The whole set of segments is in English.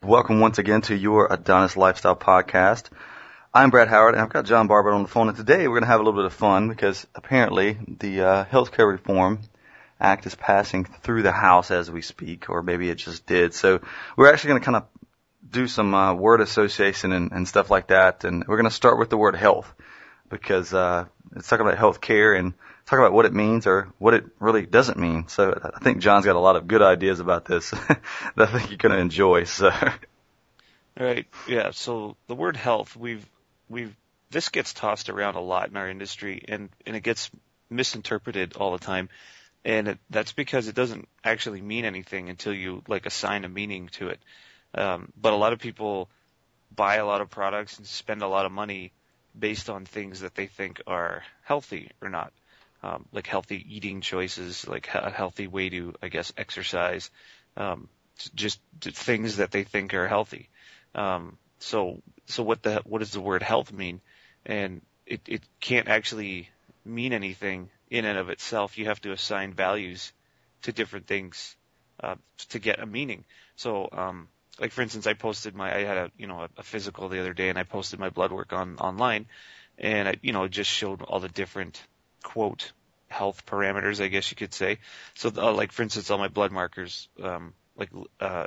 Welcome once again to your Adonis Lifestyle Podcast. I'm Brad Howard, and I've got John Barber on the phone. And today we're going to have a little bit of fun because apparently the Healthcare Reform Act is passing through the House as we speak, or maybe it just did. So we're actually going to kind of do some word association and stuff like that. And we're going to start with the word health because it's talking about health care and talk about what it means or what it really doesn't mean. So I think John's got a lot of good ideas about this that I think you're going to enjoy. So. Right. Yeah. So the word health, this gets tossed around a lot in our industry, and it gets misinterpreted all the time. And that's because it doesn't actually mean anything until you assign a meaning to it. But a lot of people buy a lot of products and spend a lot of money based on things that they think are healthy or not. Like healthy eating choices, like a healthy way to, I guess, exercise, just things that they think are healthy. So what does the word health mean? And it can't actually mean anything in and of itself. You have to assign values to different things, to get a meaning. So, like for instance, I had a physical the other day, and I posted my blood work online, and it just showed all the different quote health parameters, I guess you could say. So like for instance, all my blood markers, LDL,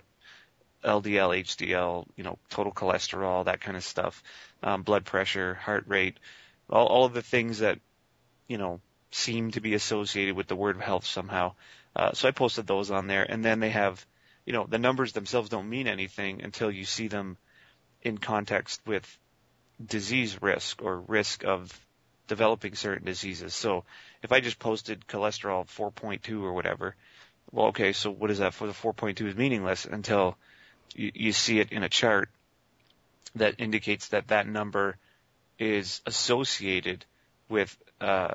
HDL, total cholesterol, that kind of stuff, blood pressure, heart rate, all of the things that, seem to be associated with the word health somehow. So I posted those on there, and then they have, the numbers themselves don't mean anything until you see them in context with disease risk or risk of developing certain diseases. So if I just posted cholesterol 4.2 or whatever, well, okay, so what is that for? The 4.2 is meaninless until you see it in a chart that indicates that number is associated with a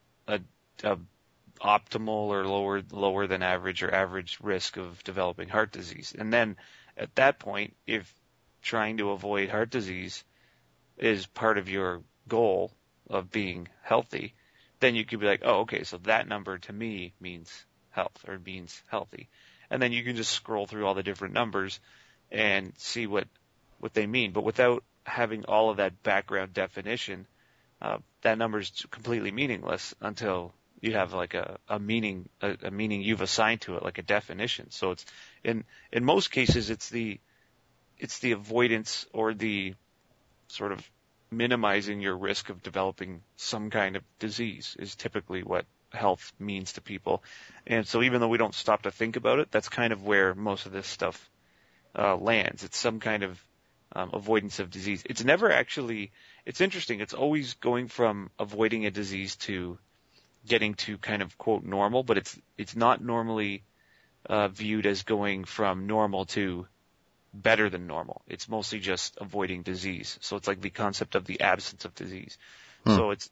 optimal or lower than average or average risk of developing heart disease. And then at that point, if trying to avoid heart disease is part of your goal of being healthy, then you could be like, oh, okay, so that number to me means health or means healthy. And then you can just scroll through all the different numbers and see what they mean. But without having all of that background definition, that number is completely meaningless until you have like a meaning you've assigned to it, like a definition. So it's in most cases it's the avoidance or the sort of minimizing your risk of developing some kind of disease is typically what health means to people. And so even though we don't stop to think about it, that's kind of where most of this stuff lands. It's some kind of avoidance of disease. It's never actually, it's interesting. It's always going from avoiding a disease to getting to kind of quote normal, but it's not normally viewed as going from normal to better than normal. It's mostly just avoiding disease. So it's like the concept of the absence of disease. So it's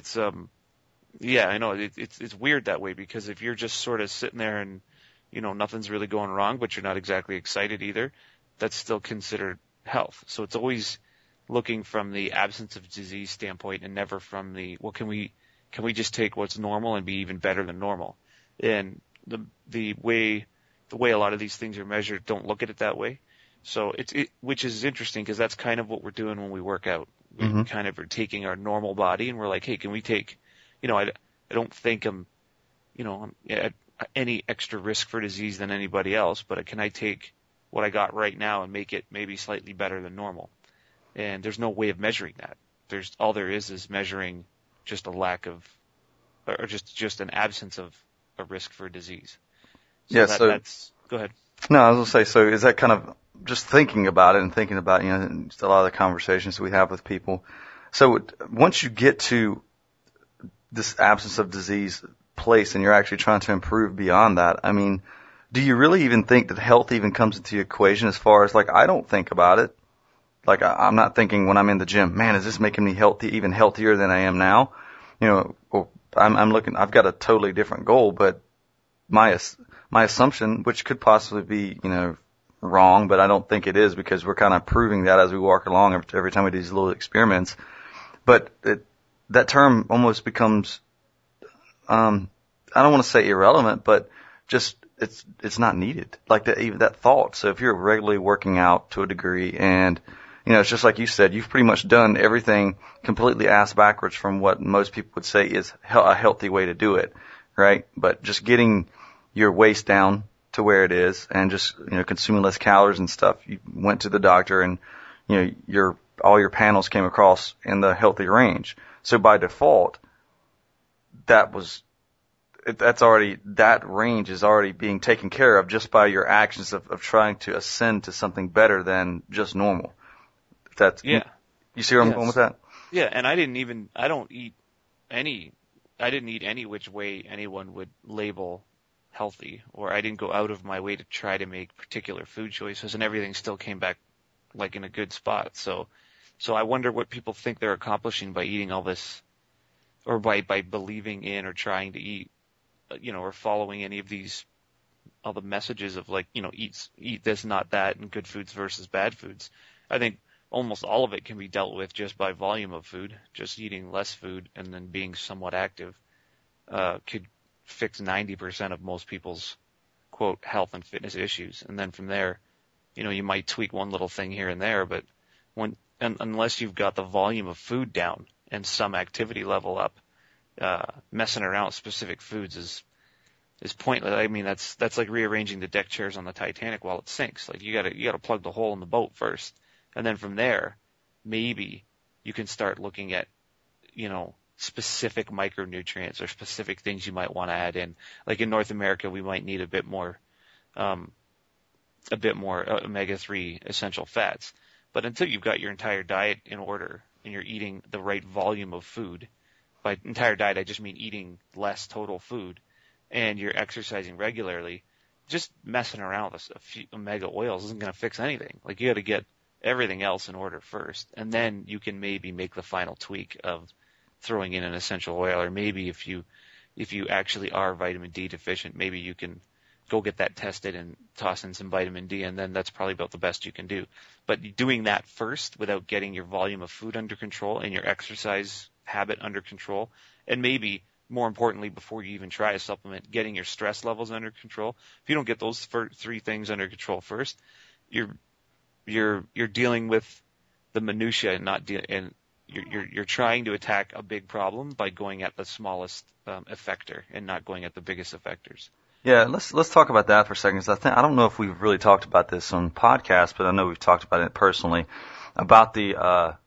yeah, I know it's weird that way, because if you're just sort of sitting there and nothing's really going wrong, but you're not exactly excited either, that's still considered health. So it's always looking from the absence of disease standpoint and never from the, well, can we just take what's normal and be even better than normal? And the way a lot of these things are measured don't look at it that way. So which is interesting, because that's kind of what we're doing when we work out. We kind of are taking our normal body and we're like, hey, can we take, I don't think I'm at any extra risk for disease than anybody else, but can I take what I got right now and make it maybe slightly better than normal? And there's no way of measuring that. All there is measuring just a lack of, or just an absence of a risk for disease. So that's, go ahead. No, I was going to say, so is that kind of just thinking about it and thinking about, just a lot of the conversations we have with people. So once you get to this absence of disease place and you're actually trying to improve beyond that, I mean, do you really even think that health even comes into the equation? As far as I don't think about it. I'm not thinking when I'm in the gym, man, is this making me healthy, even healthier than I am now? Or I'm looking, I've got a totally different goal, but my assumption, which could possibly be, wrong, but I don't think it is, because we're kind of proving that as we walk along every time we do these little experiments. But that term almost becomes, I don't want to say irrelevant, but just it's not needed. Like that, even that thought. So if you're regularly working out to a degree, and it's just like you said, you've pretty much done everything completely ass backwards from what most people would say is a healthy way to do it, right? But just getting your waist down to where it is, and just consuming less calories and stuff. You went to the doctor, and all your panels came across in the healthy range. So by default, that range is already being taken care of just by your actions of trying to ascend to something better than just normal. Yeah. You see where I'm going with that? Yeah, and I didn't eat any which way anyone would label healthy, or I didn't go out of my way to try to make particular food choices, and everything still came back like in a good spot. So I wonder what people think they're accomplishing by eating all this, or by believing in or trying to eat, or following any of all the messages of eat this, not that, and good foods versus bad foods. I think almost all of it can be dealt with just by volume of food. Just eating less food and then being somewhat active could fix 90% of most people's, quote, health and fitness issues. And then from there, you might tweak one little thing here and there, but unless you've got the volume of food down and some activity level up, messing around with specific foods is pointless. I mean, that's like rearranging the deck chairs on the Titanic while it sinks. Like you gotta plug the hole in the boat first. And then from there, maybe you can start looking at, specific micronutrients or specific things you might want to add in. Like in North America, we might need a bit more omega-3 essential fats. But until you've got your entire diet in order and you're eating the right volume of food, by entire diet, I just mean eating less total food, and you're exercising regularly, just messing around with a few omega oils isn't going to fix anything. Like you got to get everything else in order first, and then you can maybe make the final tweak of throwing in an essential oil, or maybe if you actually are vitamin D deficient, maybe you can go get that tested and toss in some vitamin D, and then that's probably about the best you can do. But doing that first without getting your volume of food under control and your exercise habit under control, and maybe more importantly, before you even try a supplement, getting your stress levels under control. If you don't get those three things under control first, you're dealing with the minutia and you're trying to attack a big problem by going at the smallest effector and not going at the biggest effectors. Yeah, let's talk about that for a second. I don't know if we've really talked about this on podcast, but I know we've talked about it personally, about the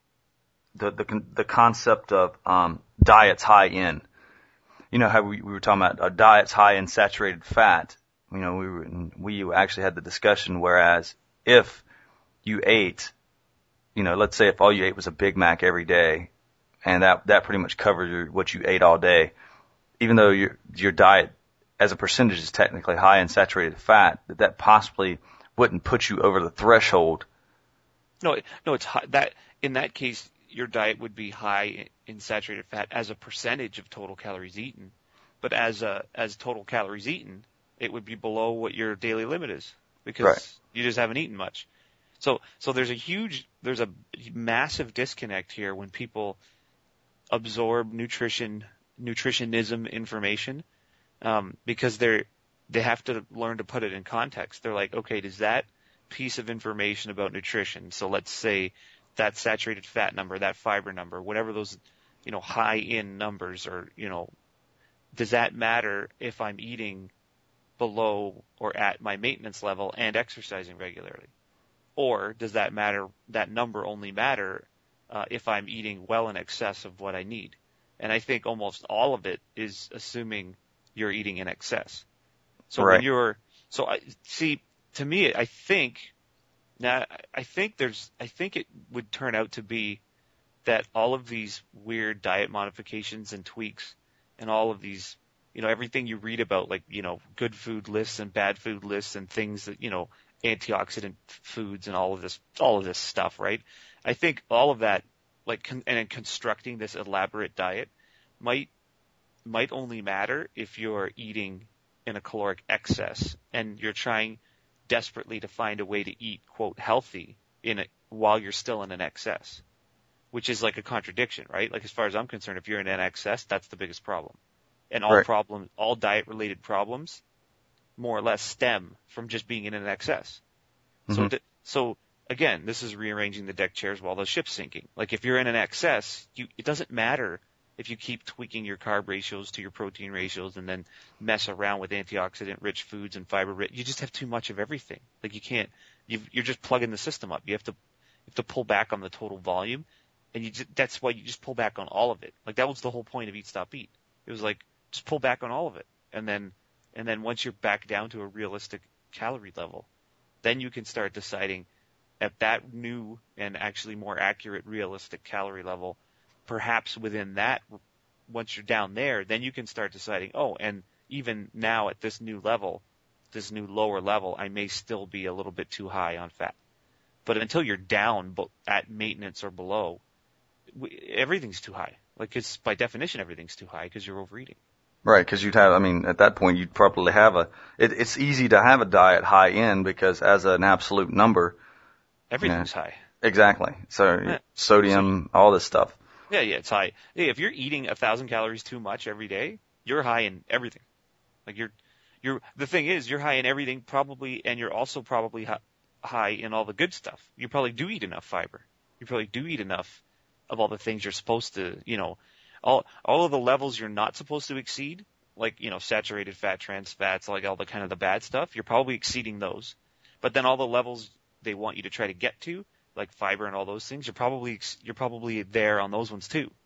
concept of diets high in. How we were talking about diets high in saturated fat. We actually had the discussion. Whereas if you ate, let's say if all you ate was a Big Mac every day, and that pretty much covered what you ate all day, even though your diet as a percentage is technically high in saturated fat, that possibly wouldn't put you over the threshold. No, it's high. That in that case, your diet would be high in saturated fat as a percentage of total calories eaten, but as total calories eaten, it would be below what your daily limit is because you just haven't eaten much. So there's a massive disconnect here when people absorb nutritionism information, because they have to learn to put it in context. They're like, okay, does that piece of information about nutrition, so let's say that saturated fat number, that fiber number, whatever those, high in numbers are, does that matter if I'm eating below or at my maintenance level and exercising regularly? Or does that number only matter if I'm eating well in excess of what I need? And I think almost all of it is assuming you're eating in excess. So right. To me, I think it would turn out to be that all of these weird diet modifications and tweaks and all of these, everything you read about, like, good food lists and bad food lists and things that, antioxidant foods and all of this stuff, right? I think all of that, and constructing this elaborate diet might only matter if you're eating in a caloric excess and you're trying desperately to find a way to eat, quote, healthy while you're still in an excess, which is like a contradiction, right? Like, as far as I'm concerned, if you're in an excess, that's the biggest problem. And all diet related problems more or less stem from just being in an excess. Mm-hmm. So again, this is rearranging the deck chairs while the ship's sinking. Like if you're in an excess, it doesn't matter if you keep tweaking your carb ratios to your protein ratios and then mess around with antioxidant rich foods and fiber rich. You just have too much of everything. Like you can't. You're just plugging the system up. You have to pull back on the total volume, and that's why you just pull back on all of it. Like that was the whole point of Eat Stop Eat. It was like just pull back on all of it, and then once you're back down to a realistic calorie level, then you can start deciding at that new and actually more accurate realistic calorie level, perhaps within that, once you're down there, then you can start deciding, oh, and even now at this new level, this new lower level, I may still be a little bit too high on fat. But until you're down at maintenance or below, everything's too high. Like it's by definition, everything's too high because you're overeating. Right, because at that point you'd probably have it's easy to have a diet high end because as an absolute number, everything's high. Exactly. So sodium, all this stuff. Yeah, it's high. Hey, if you're eating 1,000 calories too much every day, you're high in everything. Like the thing is, you're high in everything probably, and you're also probably high in all the good stuff. You probably do eat enough fiber. You probably do eat enough of all the things you're supposed to, all of the levels you're not supposed to exceed, like, saturated fat, trans fats, like all the kind of the bad stuff, you're probably exceeding those. But then all the levels they want you to try to get to, like fiber and all those things, you're probably there on those ones too.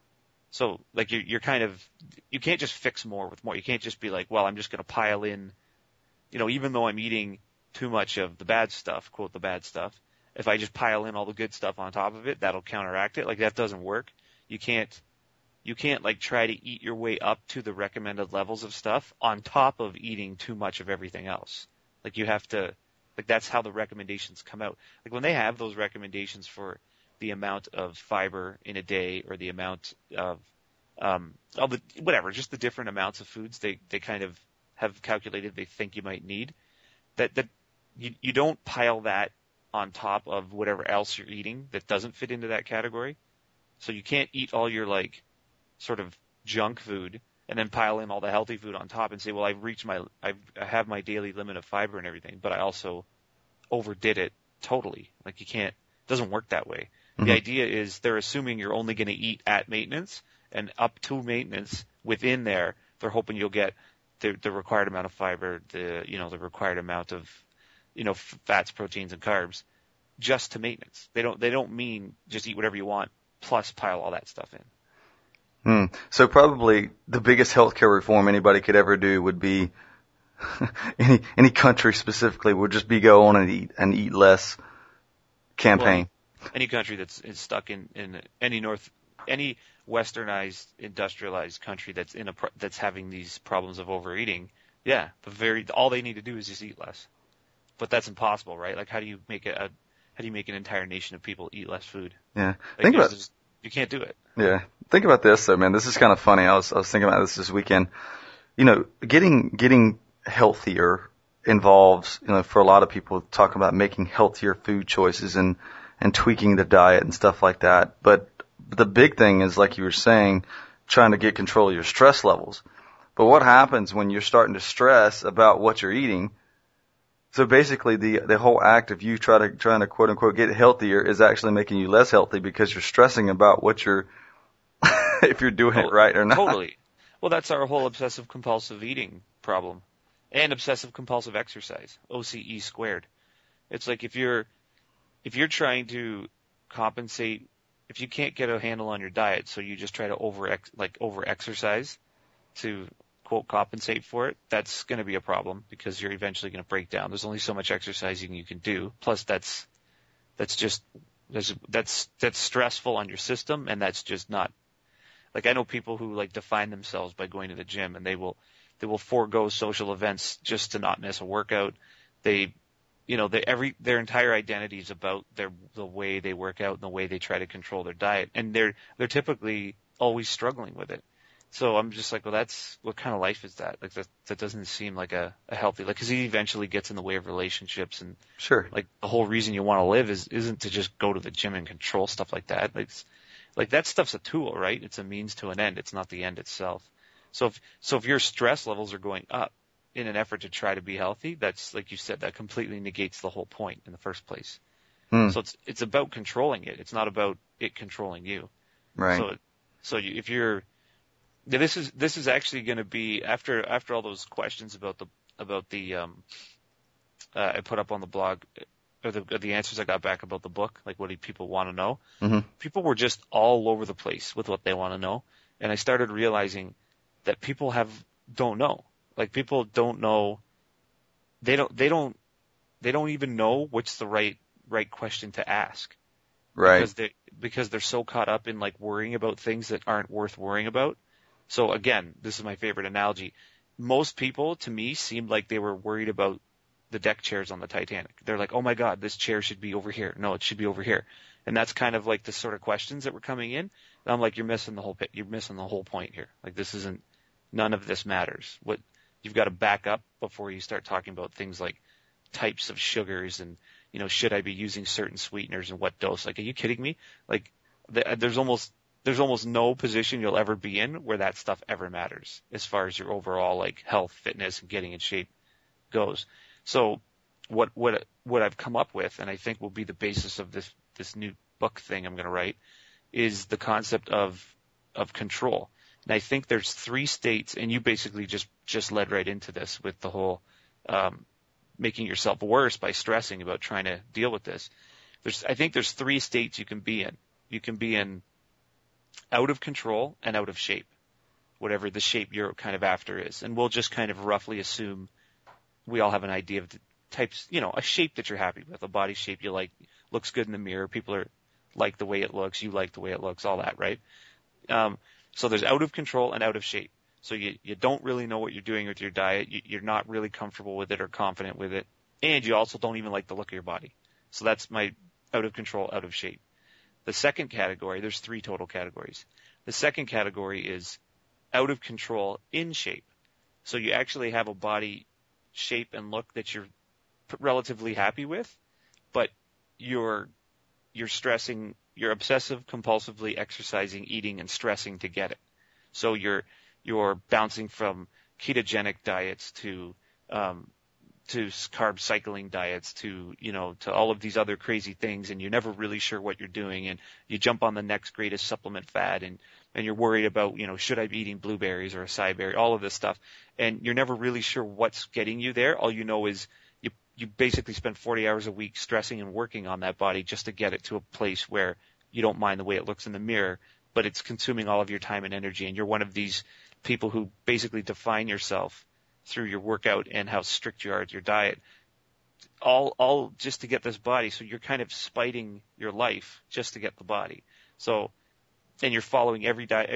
So like you're kind of, you can't just fix more with more. You can't just be like, well, I'm just going to pile in, even though I'm eating too much of the bad stuff, quote the bad stuff, if I just pile in all the good stuff on top of it, that'll counteract it. Like that doesn't work. You can't like try to eat your way up to the recommended levels of stuff on top of eating too much of everything else. Like you have to, like that's how the recommendations come out. Like when they have those recommendations for the amount of fiber in a day or the amount of just the different amounts of foods they kind of have calculated they think you might need, that you don't pile that on top of whatever else you're eating that doesn't fit into that category. So you can't eat all your like sort of junk food and then pile in all the healthy food on top and say, well, I have my daily limit of fiber and everything, but I also overdid it totally. Like it doesn't work that way. Mm-hmm. The idea is they're assuming you're only going to eat at maintenance, and up to maintenance within there, they're hoping you'll get the required amount of fiber, the required amount of, fats, proteins, and carbs just to maintenance. They don't mean just eat whatever you want plus pile all that stuff in. So probably the biggest healthcare reform anybody could ever do would be any country specifically would just be go on and eat less campaign. Well, any country that's stuck in any westernized industrialized country that's having these problems of overeating, yeah, all they need to do is just eat less. But that's impossible, right? Like how do you make an entire nation of people eat less food? Yeah. Like, you can't do it. Yeah. Think about this though, man. This is kind of funny. I was thinking about this weekend. Getting healthier involves, for a lot of people talking about making healthier food choices and tweaking the diet and stuff like that. But the big thing is, like you were saying, trying to get control of your stress levels. But what happens when you're starting to stress about what you're eating? So basically the whole act of you trying to quote unquote get healthier is actually making you less healthy because you're stressing about what you're, if you're doing it right or not. Totally. Well, that's our whole obsessive compulsive eating problem. And obsessive compulsive exercise, OCE squared. It's like if you're trying to compensate, if you can't get a handle on your diet, so you just try to over exercise to quote compensate for it, that's going to be a problem because you're eventually going to break down. There's only so much exercising you can do. Plus that's stressful on your system, and that's just not, like I know people who like define themselves by going to the gym, and they will forego social events just to not miss a workout. Their entire identity is about the way they work out and the way they try to control their diet, and they're typically always struggling with it. So I'm just like, well, that's what kind of life is that? Like that doesn't seem like a healthy, like, because it eventually gets in the way of relationships, and sure, like the whole reason you want to live isn't to just go to the gym and control stuff like that. Like that stuff's a tool, right? It's a means to an end. It's not the end itself. So if your stress levels are going up, in an effort to try to be healthy, that's like you said, that completely negates the whole point in the first place. Hmm. So it's about controlling it. It's not about it controlling you. Right. If you're, this is actually going to be after all those questions about the I put up on the blog, or the answers I got back about the book, like what do people want to know? Mm-hmm. People were just all over the place with what they want to know, and I started realizing that people don't know. Like people don't know. They don't even know what's the right question to ask. Right. Because they're so caught up in like worrying about things that aren't worth worrying about. So again, this is my favorite analogy. Most people to me seemed like they were worried about the deck chairs on the Titanic. They're like, "Oh my God, this chair should be over here. No, it should be over here." And that's kind of like the sort of questions that were coming in. And I'm like, you're missing the whole point here. Like none of this matters. What you've got to back up before you start talking about things like types of sugars and, should I be using certain sweeteners and what dose? Like, are you kidding me? Like, there's almost no position you'll ever be in where that stuff ever matters as far as your overall like health, fitness, and getting in shape goes. So what I've come up with, and I think will be the basis of this new book thing I'm going to write, is the concept of control. And I think there's 3 states, and you basically just led right into this with the whole making yourself worse by stressing about trying to deal with this. I think there's 3 states you can be in. You can be in out of control and out of shape, whatever the shape you're kind of after is. And we'll just kind of roughly assume we all have an idea of the types, a shape that you're happy with, a body shape you like, looks good in the mirror. People like the way it looks. You like the way it looks, all that, right? So there's out of control and out of shape. So you don't really know what you're doing with your diet. You're not really comfortable with it or confident with it. And you also don't even like the look of your body. So that's my out of control, out of shape. The second category, there's 3 total categories. The second category is out of control in shape. So you actually have a body shape and look that you're relatively happy with, but you're stressing, you're obsessive compulsively exercising, eating, and stressing to get it. So you're bouncing from ketogenic diets to carb cycling diets to all of these other crazy things, and you're never really sure what you're doing, and you jump on the next greatest supplement fad, and you're worried about, should I be eating blueberries or acai berry, all of this stuff, and you're never really sure what's getting you there. All you know is you basically spend 40 hours a week stressing and working on that body just to get it to a place where you don't mind the way it looks in the mirror, but it's consuming all of your time and energy, and you're one of these people who basically define yourself through your workout and how strict you are with your diet, all just to get this body. So you're kind of spiting your life just to get the body. So, and you're following every diet,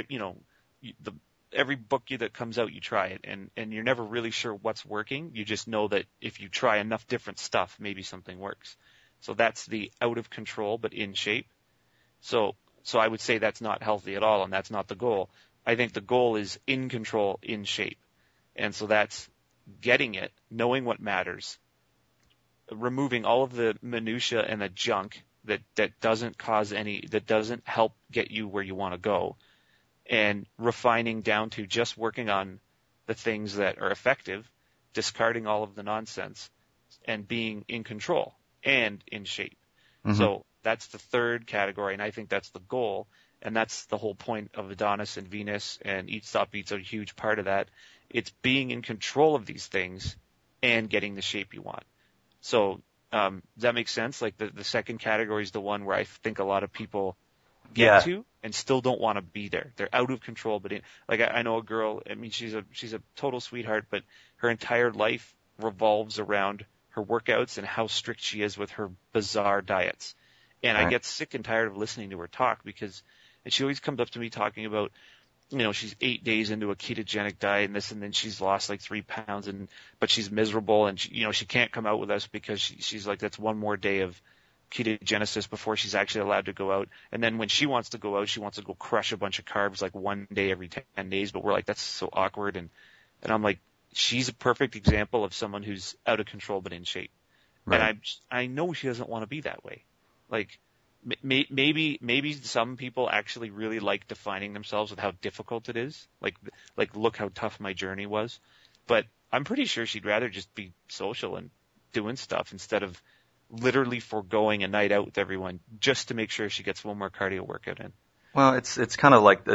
every book that comes out, you try it, and you're never really sure what's working. You just know that if you try enough different stuff, maybe something works. So that's the out of control but in shape. So I would say that's not healthy at all, and that's not the goal. I think the goal is in control, in shape. And so that's getting it, knowing what matters, removing all of the minutia and the junk that doesn't help get you where you want to go, and refining down to just working on the things that are effective, discarding all of the nonsense, and being in control and in shape. Mm-hmm. So that's the third category, and I think that's the goal, and that's the whole point of Adonis and Venus, and Eat Stop Eat's a huge part of that. It's being in control of these things and getting the shape you want. So does that make sense? Like the second category is the one where I think a lot of people get to and still don't want to be there. They're out of control, but I know a girl. I mean, she's a total sweetheart, but her entire life revolves around her workouts and how strict she is with her bizarre diets. And I get sick and tired of listening to her talk and she always comes up to me talking about, she's 8 days into a ketogenic diet and this, and then she's lost like 3 pounds, but she's miserable, and she can't come out with us because she's like, that's one more day of ketogenesis before she's actually allowed to go out. And then when she wants to go out, she wants to go crush a bunch of carbs like one day every 10 days. But we're like, that's so awkward. And I'm like, she's a perfect example of someone who's out of control but in shape. Right. And I know she doesn't want to be that way. Like, maybe some people actually really like defining themselves with how difficult it is. Like look how tough my journey was. But I'm pretty sure she'd rather just be social and doing stuff instead of literally foregoing a night out with everyone just to make sure she gets one more cardio workout in. Well, it's kind of like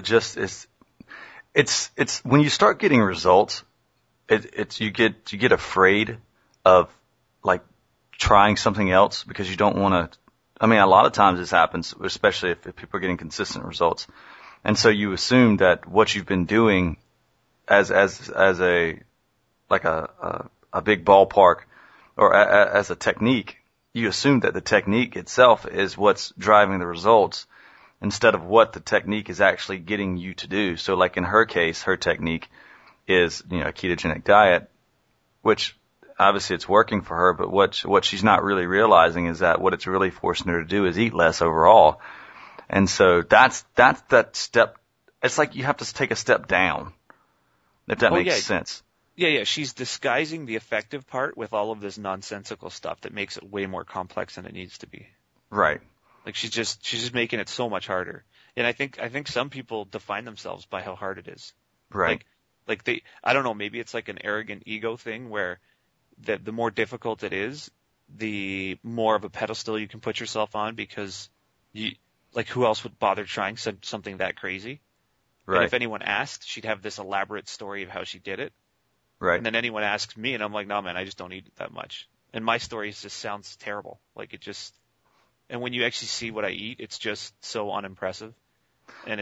it's when you start getting results, you get afraid of like trying something else because you don't want to. I mean, a lot of times this happens, especially if people are getting consistent results, and so you assume that what you've been doing as a like a big ballpark or as a technique, you assume that the technique itself is what's driving the results instead of what the technique is actually getting you to do. So like in her case, her technique is, a ketogenic diet, which obviously it's working for her, but what she's not really realizing is that what it's really forcing her to do is eat less overall. And so that's that step. It's like you have to take a step down, if that makes sense. Yeah. She's disguising the effective part with all of this nonsensical stuff that makes it way more complex than it needs to be. Right. Like she's just making it so much harder. And I think some people define themselves by how hard it is. Right. Like I don't know, maybe it's like an arrogant ego thing where the more difficult it is, the more of a pedestal you can put yourself on because who else would bother trying something that crazy? Right. And if anyone asked, she'd have this elaborate story of how she did it. Right. And then anyone asks me and I'm like, no, man, I just don't eat it that much. And my story just sounds terrible. And when you actually see what I eat, it's just so unimpressive. And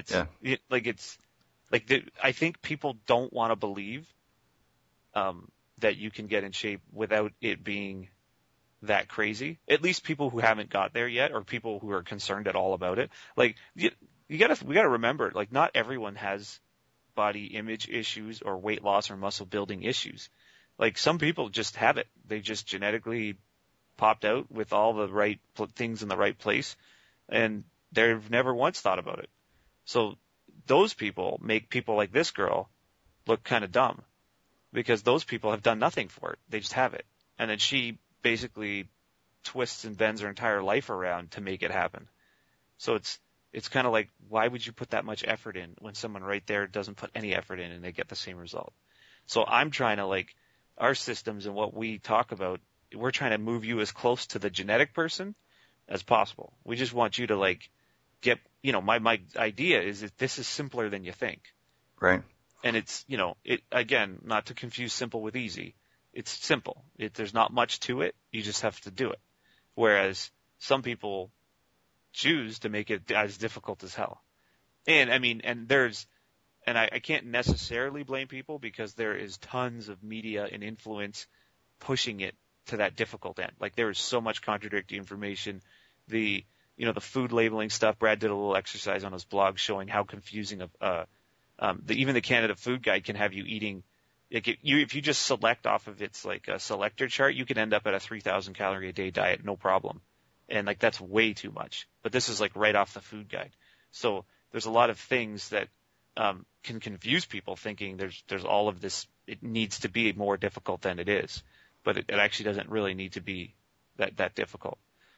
I think people don't want to believe, that you can get in shape without it being that crazy. At least people who haven't got there yet, or people who are concerned at all about it. Like, we gotta remember, like, not everyone has body image issues or weight loss or muscle building issues. Like, some people just have it. They just genetically popped out with all the right things in the right place, and they've never once thought about it. So those people make people like this girl look kind of dumb because those people have done nothing for it. They just have it. And then she basically twists and bends her entire life around to make it happen. So it's kind of like, why would you put that much effort in when someone right there doesn't put any effort in and they get the same result? So I'm trying to, like, our systems and what we talk about, we're trying to move you as close to the genetic person as possible. We just want you to, like, get, my idea is that this is simpler than you think. Right. And it's, again, not to confuse simple with easy. It's simple. There's not much to it. You just have to do it. Whereas some people choose to make it as difficult as hell. And I can't necessarily blame people because there is tons of media and influence pushing it to that difficult end. Like, there is so much contradictory information. The food labeling stuff, Brad did a little exercise on his blog showing how confusing even the Canada Food Guide can have you eating. Like, if you just select off of its, like, a selector chart, you can end up at a 3,000 calorie a day diet, no problem. And, like, that's way too much. But this is, like, right off the food guide. So there's a lot of things that can confuse people thinking there's all of this. It needs to be more difficult than it is. But it actually doesn't really need to be that difficult.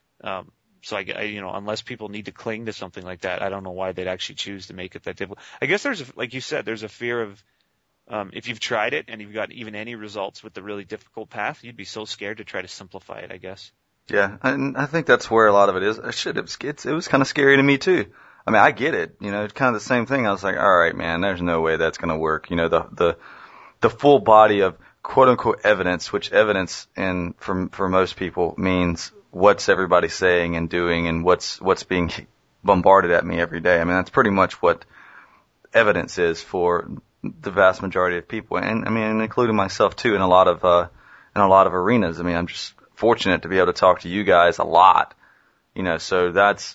So unless people need to cling to something like that, I don't know why they'd actually choose to make it that difficult. I guess like you said, there's a fear of, if you've tried it and you've got even any results with the really difficult path, you'd be so scared to try to simplify it, I guess. Yeah, and I think that's where a lot of it is. It was kind of scary to me too. I mean, I get it. It's kind of the same thing. I was like, all right, man, there's no way that's going to work. The full body of quote unquote evidence, which evidence for most people means what's everybody saying and doing and what's being bombarded at me every day. I mean, that's pretty much what evidence is for the vast majority of people, and I mean, including myself too, in a lot of arenas. I mean, I'm just fortunate to be able to talk to you guys a lot, so that's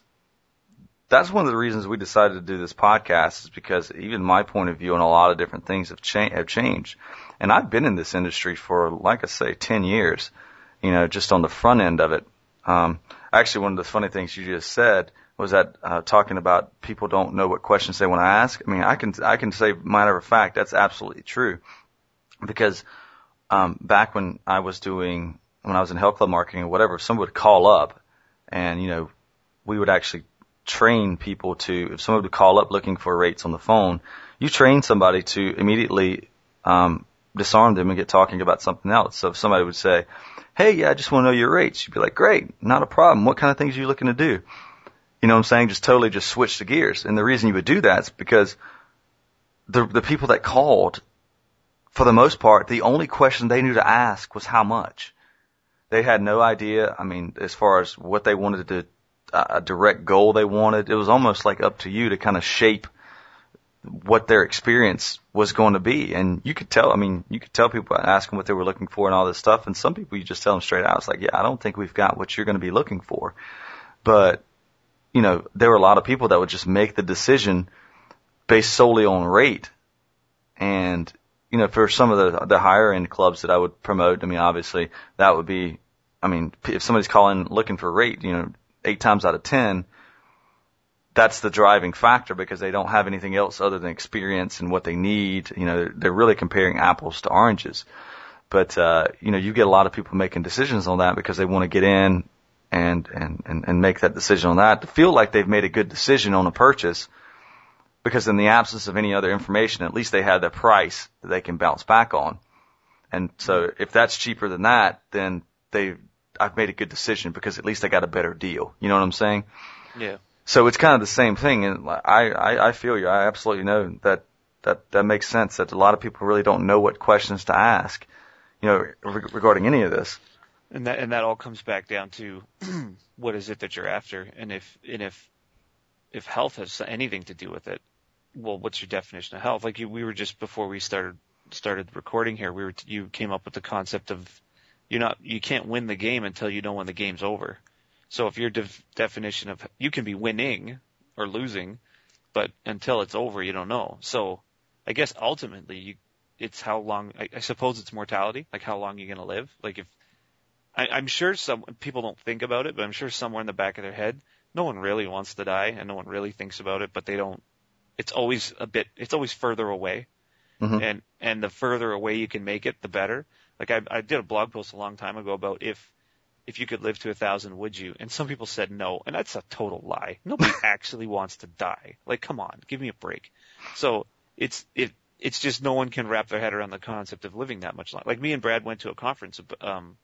one of the reasons we decided to do this podcast, is because even my point of view on a lot of different things have changed. And I've been in this industry for, like I say, 10 years, just on the front end of it. Actually, one of the funny things you just said was that, talking about people don't know what questions they want to ask. I mean, I can say, matter of fact, that's absolutely true. Because, back when I was in health club marketing or whatever, someone would call up and, we would actually train people if someone would call up looking for rates on the phone, you train somebody to immediately, disarm them and get talking about something else. So if somebody would say, hey, yeah, I just want to know your rates, you'd be like, great, not a problem. What kind of things are you looking to do? You know what I'm saying? Just totally just switch the gears. And the reason you would do that is because the people that called, for the most part, the only question they knew to ask was how much. They had no idea, I mean, as far as what they wanted to, a direct goal they wanted. It was almost like up to you to kind of shape what their experience was going to be. And you could tell, I mean, you could tell people, ask them what they were looking for and all this stuff. And some people, you just tell them straight out. It's like, yeah, I don't think we've got what you're going to be looking for. But, you know, there were a lot of people that would just make the decision based solely on rate. And, you know, for some of the higher end clubs that I would promote, I mean, obviously that would be, I mean, if somebody's calling looking for rate, you know, 8 times out of 10, that's the driving factor because they don't have anything else other than experience and what they need. You know, they're really comparing apples to oranges. But, you know, you get a lot of people making decisions on that because they want to get in and make that decision on that to feel like they've made a good decision on a purchase, because in the absence of any other information, at least they have the price that they can bounce back on. And so if that's cheaper than that, then I've made a good decision because at least I got a better deal. You know what I'm saying? Yeah. So it's kind of the same thing. And I feel you. I absolutely know that makes sense, that a lot of people really don't know what questions to ask, you know, regarding any of this. And that all comes back down to what is it that you're after? And if health has anything to do with it, well, what's your definition of health? Like we were just before we started recording here, you came up with the concept of you can't win the game until you know when the game's over. So if your definition of, you can be winning or losing, but until it's over, you don't know. So I guess ultimately it's how long, I suppose it's mortality, like how long you're going to live. Like I'm sure some people don't think about it, but I'm sure somewhere in the back of their head, no one really wants to die and no one really thinks about it, but they don't, it's always further away. Mm-hmm. And the further away you can make it, the better. Like I did a blog post a long time ago about if you could live to 1,000, would you? And some people said no, and that's a total lie. Nobody actually wants to die. Like, come on, give me a break. So it's just no one can wrap their head around the concept of living that much longer. Like me and Brad went to a conference on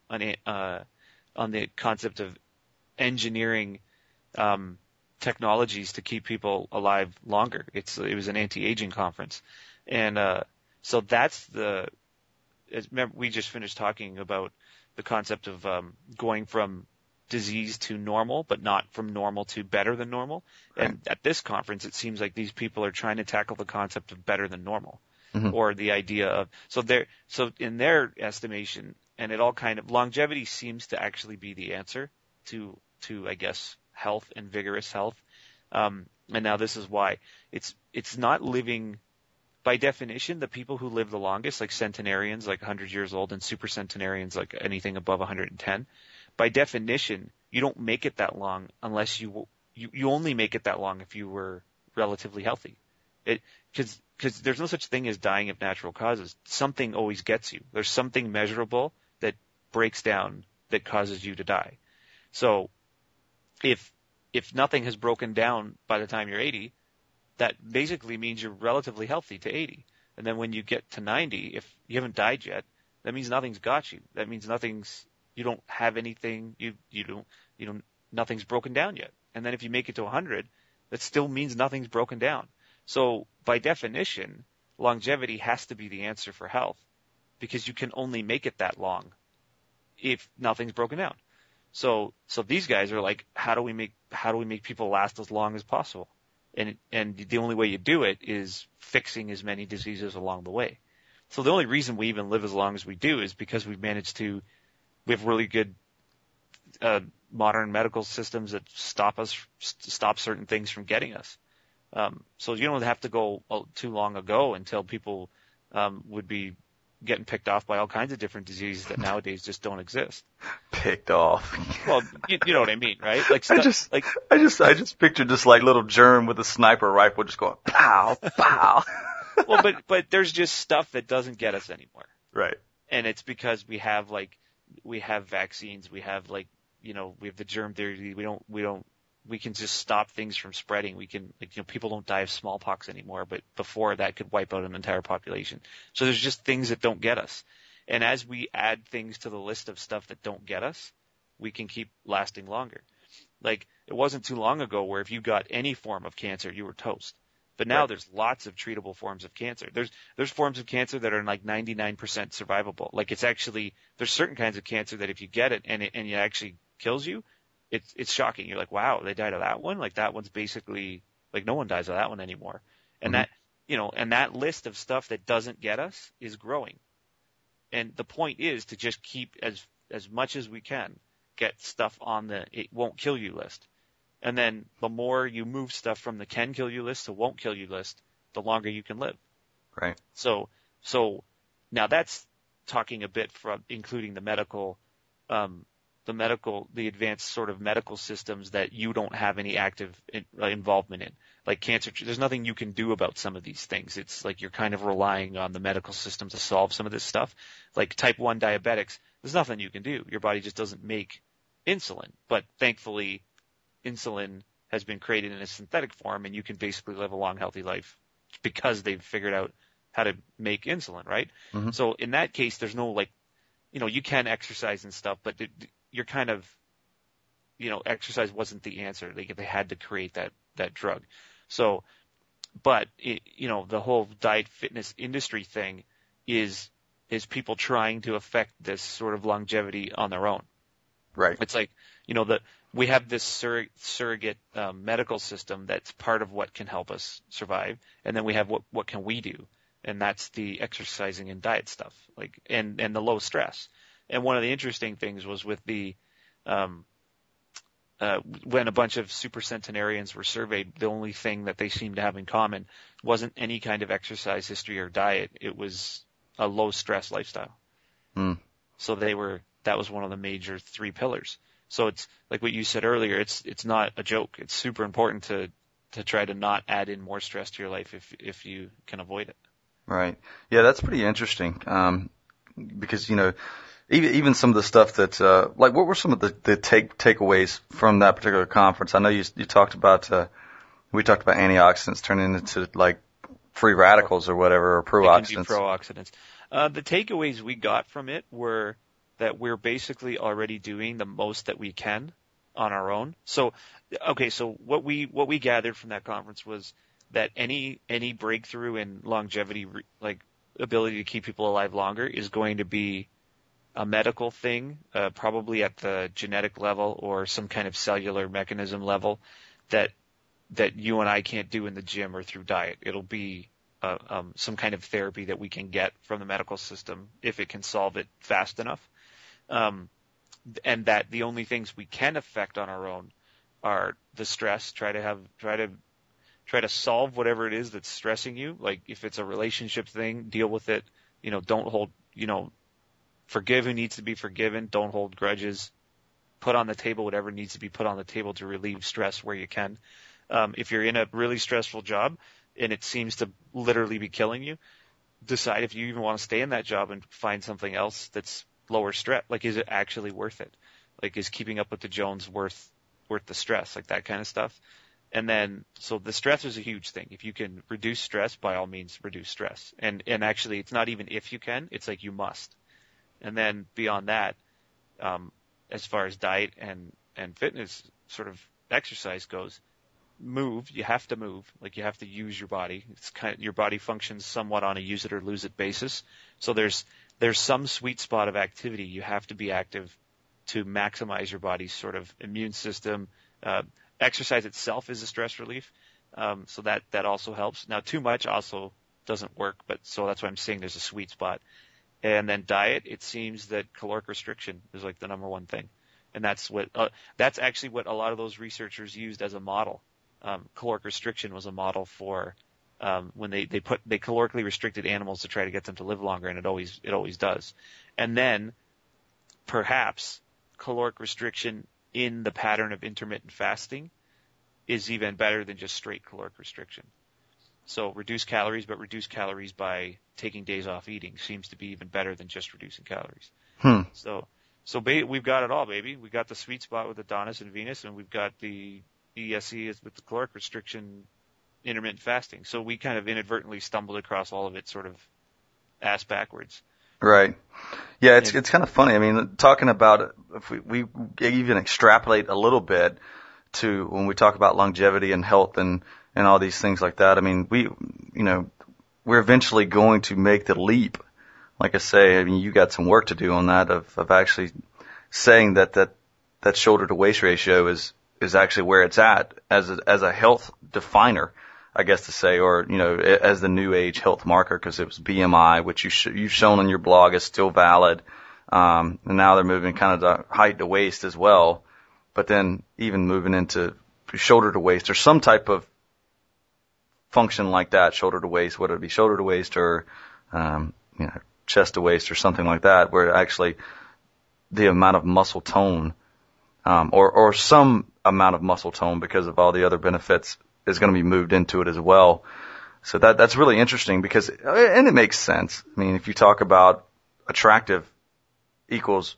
the concept of engineering technologies to keep people alive longer. It was an anti-aging conference, and so that's remember we just finished talking about the concept of going from disease to normal, but not from normal to better than normal. Right. And at this conference, it seems like these people are trying to tackle the concept of better than normal, mm-hmm. or the idea of so in their estimation, and it all kind of longevity seems to actually be the answer to I guess health and vigorous health. And now this is why it's not living. By definition, the people who live the longest, like centenarians, like 100 years old, and super centenarians, like anything above 110, by definition, you don't make it that long unless you only make it that long if you were relatively healthy. Because there's no such thing as dying of natural causes. Something always gets you. There's something measurable that breaks down that causes you to die. So if nothing has broken down by the time you're 80, that basically means you're relatively healthy to 80. And then when you get to 90, if you haven't died yet, that means nothing's got you. That means you don't have anything, nothing's broken down yet. And then if you make it to 100, that still means nothing's broken down. So by definition, longevity has to be the answer for health, because you can only make it that long if nothing's broken down. So these guys are like, how do we make people last as long as possible? And the only way you do it is fixing as many diseases along the way. So the only reason we even live as long as we do is because we have really good modern medical systems that stop certain things from getting us. So you don't have to go too long ago until people would be getting picked off by all kinds of different diseases that nowadays just don't exist. Picked off. Well, you know what I mean, right? Like I just pictured this like little germ with a sniper rifle just going pow pow. Well, but there's just stuff that doesn't get us anymore. Right. And it's because we have vaccines, we have we have the germ theory, we don't we can just stop things from spreading. We can, like, people don't die of smallpox anymore, but before that could wipe out an entire population. So there's just things that don't get us. And as we add things to the list of stuff that don't get us, we can keep lasting longer. Like, it wasn't too long ago where if you got any form of cancer, you were toast. But now there's lots of treatable forms of cancer. There's forms of cancer that are like 99% survivable. Like, it's actually, there's certain kinds of cancer that if you get it and it actually kills you, it's shocking. You're like, wow, they died of that one? Like, that one's basically, like, no one dies of that one anymore. And that, and that list of stuff that doesn't get us is growing. And the point is to just keep as much as we can get stuff on the it won't kill you list. And then the more you move stuff from the can kill you list to won't kill you list, the longer you can live. Right. So now that's talking a bit from including the medical, the advanced sort of medical systems that you don't have any active involvement in. Like cancer, there's nothing you can do about some of these things. It's like you're kind of relying on the medical system to solve some of this stuff. Like type 1 diabetics, there's nothing you can do. Your body just doesn't make insulin. But thankfully, insulin has been created in a synthetic form, and you can basically live a long, healthy life because they've figured out how to make insulin, right? Mm-hmm. So in that case, there's no you can exercise and stuff, but you're kind of, exercise wasn't the answer. They had to create that drug. So, but the whole diet fitness industry thing is people trying to affect this sort of longevity on their own. Right. It's like, we have this surrogate medical system that's part of what can help us survive, and then we have what can we do, and that's the exercising and diet stuff, like and the low stress. And one of the interesting things was with the when a bunch of supercentenarians were surveyed, the only thing that they seemed to have in common wasn't any kind of exercise history or diet. It was a low stress lifestyle. Mm. So that was one of the major 3 pillars. So it's like what you said earlier, it's not a joke. It's super important to try to not add in more stress to your life if you can avoid it. Right. Yeah, that's pretty interesting. Because, even some of the stuff that, like, what were some of the takeaways from that particular conference? I know you talked about, we talked about antioxidants turning into like free radicals or whatever, or pro-oxidants. Pro-oxidants. The takeaways we got from it were that we're basically already doing the most that we can on our own. So what we gathered from that conference was that any breakthrough in longevity, like ability to keep people alive longer, is going to be a medical thing, probably at the genetic level or some kind of cellular mechanism level that you and I can't do in the gym or through diet. It'll be some kind of therapy that we can get from the medical system if it can solve it fast enough. And that the only things we can affect on our own are the stress. Try to solve whatever it is that's stressing you. Like if it's a relationship thing, deal with it. Don't hold, forgive who needs to be forgiven. Don't hold grudges. Put on the table whatever needs to be put on the table to relieve stress where you can. If you're in a really stressful job and it seems to literally be killing you, decide if you even want to stay in that job and find something else that's lower stress. Like, is it actually worth it? Like, is keeping up with the Jones worth the stress? Like that kind of stuff. And then, so the stress is a huge thing. If you can reduce stress, by all means, reduce stress. And actually, it's not even if you can, it's like you must. And then beyond that, as far as diet and fitness sort of exercise goes, move. You have to move. Like, you have to use your body. It's your body functions somewhat on a use it or lose it basis. So there's some sweet spot of activity. You have to be active to maximize your body's sort of immune system. Exercise itself is a stress relief. So that also helps. Now, too much also doesn't work, but so that's why I'm saying there's a sweet spot. And then diet, it seems that caloric restriction is like the number one thing. And that's actually what a lot of those researchers used as a model. Caloric restriction was a model for when they calorically restricted animals to try to get them to live longer, and it always does. And then perhaps caloric restriction in the pattern of intermittent fasting is even better than just straight caloric restriction. So reduce calories, but reduce calories by taking days off eating seems to be even better than just reducing calories. So we've got it all, baby. We got the sweet spot with Adonis and Venus, and we've got the ESC is with the caloric restriction, intermittent fasting. So we kind of inadvertently stumbled across all of it sort of ass backwards. Right. Yeah, it's kind of funny. I mean, talking about it, if we even extrapolate a little bit to when we talk about longevity and health and all these things like that. I mean, we're eventually going to make the leap. Like I say, I mean, you got some work to do on that of actually saying that shoulder to waist ratio is actually where it's at as a health definer, I guess to say, or, as the new age health marker, because it was BMI, which you've shown on your blog is still valid. And now they're moving kind of the height to waist as well. But then even moving into shoulder to waist or some type of function like that, shoulder to waist, whether it be shoulder to waist or, chest to waist or something like that, where actually the amount of muscle tone, or some amount of muscle tone because of all the other benefits is going to be moved into it as well. So that's really interesting because, and it makes sense. I mean, if you talk about attractive equals,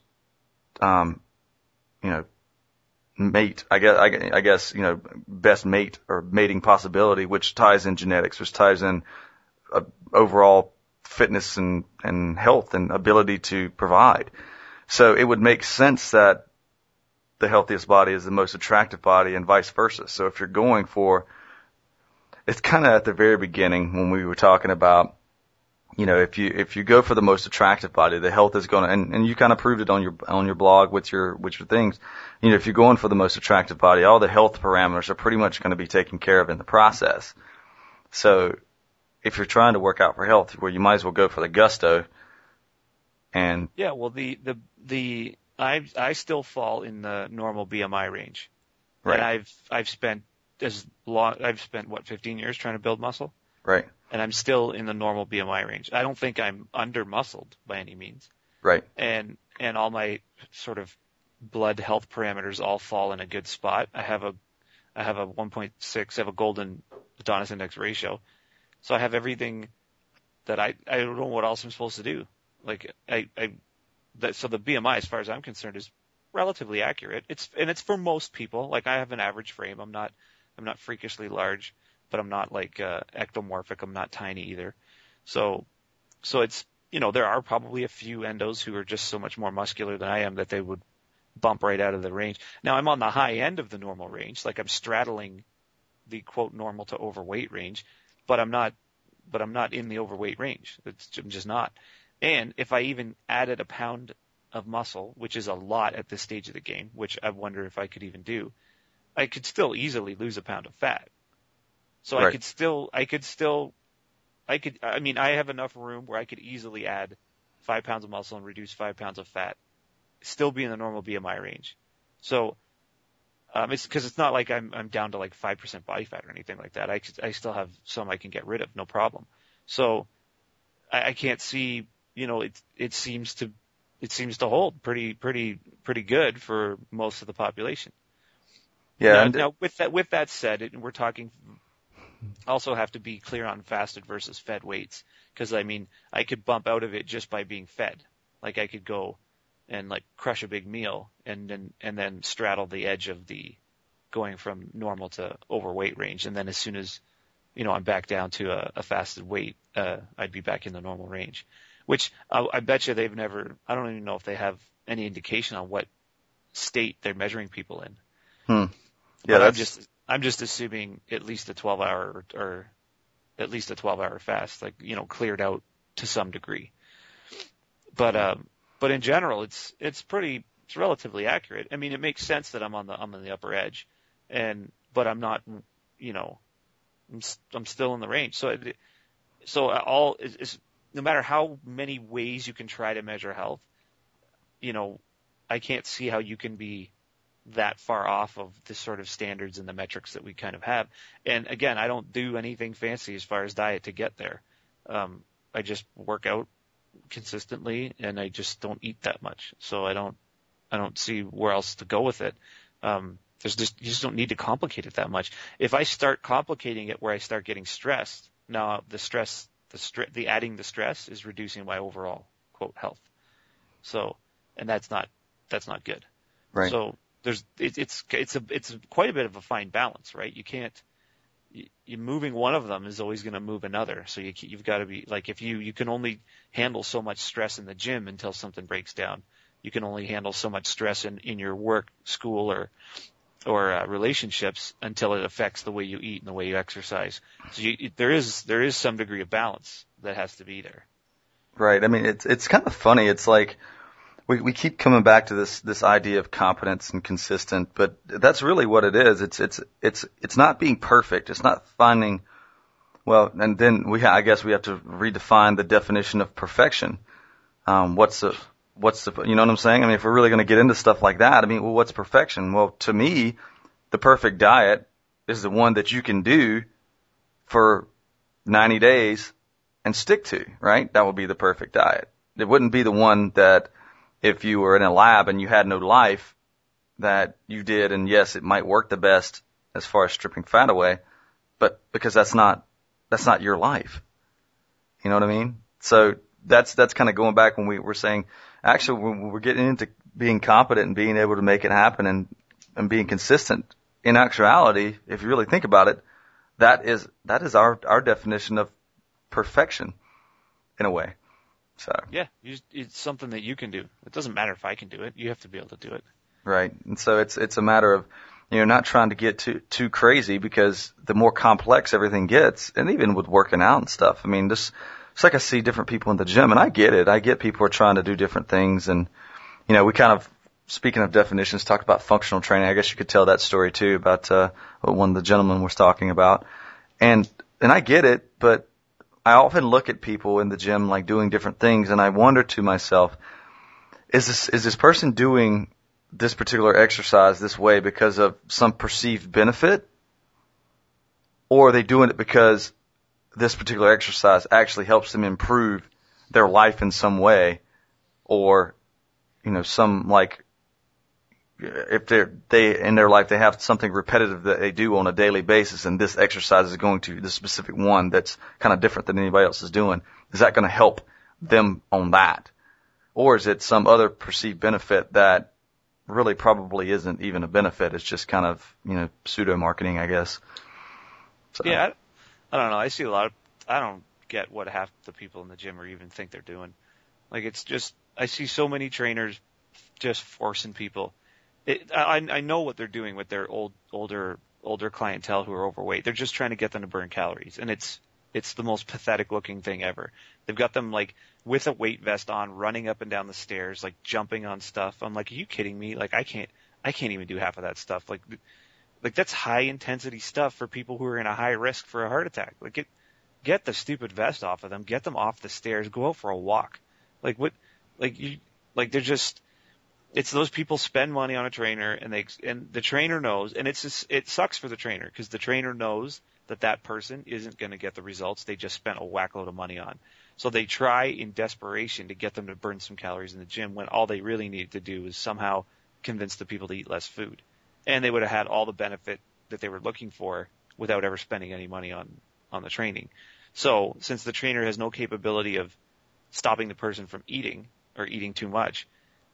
mate, I guess, best mate or mating possibility, which ties in genetics, which ties in overall fitness and health and ability to provide. So it would make sense that the healthiest body is the most attractive body and vice versa. So if you're going for, it's kind of at the very beginning when we were talking about, if you go for the most attractive body, the health is going to, and you kind of proved it on your blog with your things. If you're going for the most attractive body, all the health parameters are pretty much going to be taken care of in the process. So if you're trying to work out for health, well, you might as well go for the gusto. And yeah, well, I still fall in the normal BMI range. right. And I've spent 15 years trying to build muscle. Right. And I'm still in the normal BMI range. I don't think I'm under muscled by any means. Right. And all my sort of blood health parameters all fall in a good spot. I have a 1.6, I have a golden Adonis index ratio. So I have everything that I don't know what else I'm supposed to do. Like so the BMI, as far as I'm concerned, is relatively accurate. It's for most people. Like I have an average frame. I'm not freakishly large, but I'm not like ectomorphic. I'm not tiny either. So it's, there are probably a few endos who are just so much more muscular than I am that they would bump right out of the range. Now I'm on the high end of the normal range. Like I'm straddling the quote normal to overweight range, but I'm not in the overweight range. I'm just not. And if I even added a pound of muscle, which is a lot at this stage of the game, which I wonder if I could even do, I could still easily lose a pound of fat. So right. I have enough room where I could easily add 5 pounds of muscle and reduce 5 pounds of fat, still be in the normal BMI range. So, it's not like I'm down to like 5% body fat or anything like that. I still have some I can get rid of, no problem. So I can't see, it seems to hold pretty good for most of the population. Yeah. Now with that said, we're talking, also have to be clear on fasted versus fed weights. Cause I could bump out of it just by being fed. Like I could go and like crush a big meal and then straddle the edge of the going from normal to overweight range. And then as soon as, I'm back down to a fasted weight, I'd be back in the normal range, which I bet you I don't even know if they have any indication on what state they're measuring people in. Yeah, but I'm just assuming at least a 12-hour or at least a 12-hour fast, like, cleared out to some degree. But in general, it's relatively accurate. I mean, it makes sense that I'm on the upper edge, but I'm not, I'm still in the range. So no matter how many ways you can try to measure health, I can't see how you can be that far off of the sort of standards and the metrics that we kind of have. And again, I don't do anything fancy as far as diet to get there. I just work out consistently and I just don't eat that much. So I don't see where else to go with it. You just don't need to complicate it that much. If I start complicating it where I start getting stressed, now the adding the stress is reducing my overall quote health. So, and that's not good. Right. it's quite a bit of a fine balance, right? You can't, you moving one of them is always going to move another. So you've got to be like, if you can only handle so much stress in the gym until something breaks down. You can only handle so much stress in your work, school, or relationships until it affects the way you eat and the way you exercise. So there is some degree of balance that has to be there. Right. I mean, it's kind of funny. It's like we keep coming back to this idea of competence and consistent, but that's really what it is. It's not being perfect. It's not finding, well, and then I guess we have to redefine the definition of perfection. What's the, you know what I'm saying? I mean, if we're really going to get into stuff like that, I mean, well, what's perfection? Well, to me, the perfect diet is the one that you can do for 90 days and stick to, right? That would be the perfect diet. It wouldn't be the one that if you were in a lab and you had no life that you did, and yes, it might work the best as far as stripping fat away, but because that's not your life. You know what I mean? So that's kind of going back when we were saying, actually, when we're getting into being competent and being able to make it happen and being consistent, in actuality, if you really think about it, that is our definition of perfection in a way. So yeah, it's something that you can do. It doesn't matter if I can do it. You have to be able to do it. Right. And so it's a matter of, not trying to get too crazy, because the more complex everything gets, and even with working out and stuff, I mean, it's like I see different people in the gym, and I get it. I get people are trying to do different things, and we kind of, speaking of definitions, talked about functional training. I guess you could tell that story too about what one of the gentlemen was talking about, and I get it, but I often look at people in the gym like doing different things, and I wonder to myself, is this person doing this particular exercise this way because of some perceived benefit, or are they doing it because this particular exercise actually helps them improve their life in some way, or some, like, if they in their life they have something repetitive that they do on a daily basis, and this exercise is going to, this specific one that's kind of different than anybody else is doing, is that going to help them on that? Or is it some other perceived benefit that really probably isn't even a benefit? It's just kind of, pseudo marketing, I guess. So. Yeah, I don't know. I see I don't get what half the people in the gym or even think they're doing. Like, it's just, I see so many trainers just forcing people. I know what they're doing with their older clientele who are overweight. They're just trying to get them to burn calories, and it's the most pathetic looking thing ever. They've got them like with a weight vest on, running up and down the stairs, like jumping on stuff. I'm like, are you kidding me? Like, I can't even do half of that stuff. Like that's high intensity stuff for people who are in a high risk for a heart attack. Like, get the stupid vest off of them, get them off the stairs, go out for a walk. Like, what? They're just. It's those people spend money on a trainer, and the trainer knows, and it sucks for the trainer, because the trainer knows that person isn't going to get the results they just spent a whackload of money on. So they try in desperation to get them to burn some calories in the gym, when all they really needed to do is somehow convince the people to eat less food. And they would have had all the benefit that they were looking for without ever spending any money on the training. So since the trainer has no capability of stopping the person from eating or eating too much,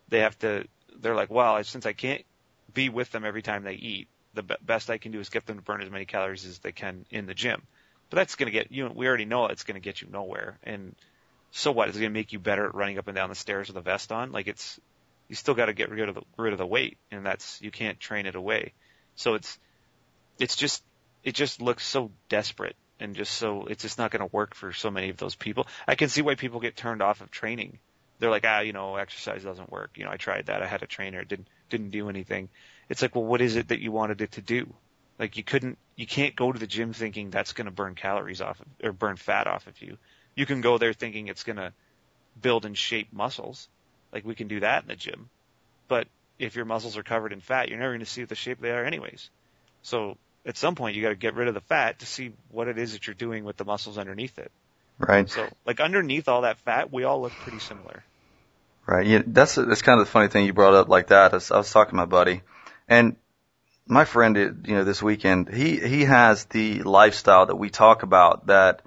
they're like, well, since I can't be with them every time they eat, the best I can do is get them to burn as many calories as they can in the gym. But that's going to get you, we already know it's going to get you nowhere. And so what? Is it going to make you better at running up and down the stairs with a vest on? Like, you still got to get rid of the weight, and you can't train it away. So it just looks so desperate, and it's just not going to work for so many of those people. I can see why people get turned off of training. They're like, exercise doesn't work. I tried that. I had a trainer. It didn't do anything. It's like, well, what is it that you wanted it to do? Like, you can't go to the gym thinking that's going to burn calories off or burn fat off of you. You can go there thinking it's going to build and shape muscles. Like, we can do that in the gym. But if your muscles are covered in fat, you're never going to see the shape they are anyways. So at some point, you got to get rid of the fat to see what it is that you're doing with the muscles underneath it. Right. So, like, underneath all that fat, we all look pretty similar. Right. Yeah, that's kind of the funny thing you brought up like that. I was talking to my buddy, and my friend, this weekend, he has the lifestyle that we talk about that